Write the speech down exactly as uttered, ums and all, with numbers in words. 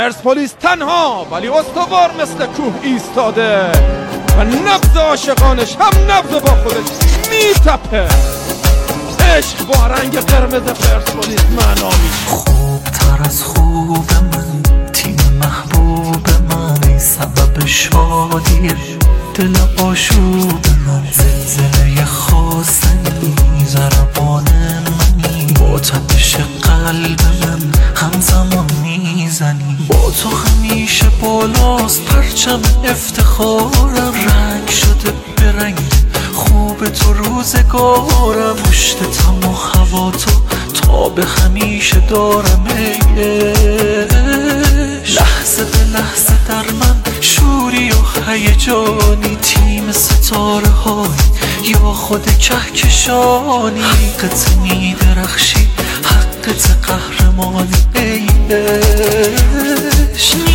پرسپولیس تنها ولی استوار مثل کوه ایستاده و نبض عاشقانش هم نبض با خودش میتپه. عشق با رنگ قرمز پرسپولیس معنا میشه. خوبتر از خوب من، تیم محبوب من، سبب شادی دل آشوب من، زلزله خواستنی ضربان منی، با تپش قلب من همزمان میزنی. با تو همیشه بالاست پرچم افتخارم، رنگ شده به رنگ خوب تو روزگارم، پشت تم و هوا تو تا به همیشه دارم. لحظه به لحظه در من شوری و هیجانی، تیم ستاره های یا خود کهکشانی، حقت می درخشی حقت قهرمانی. ای عشق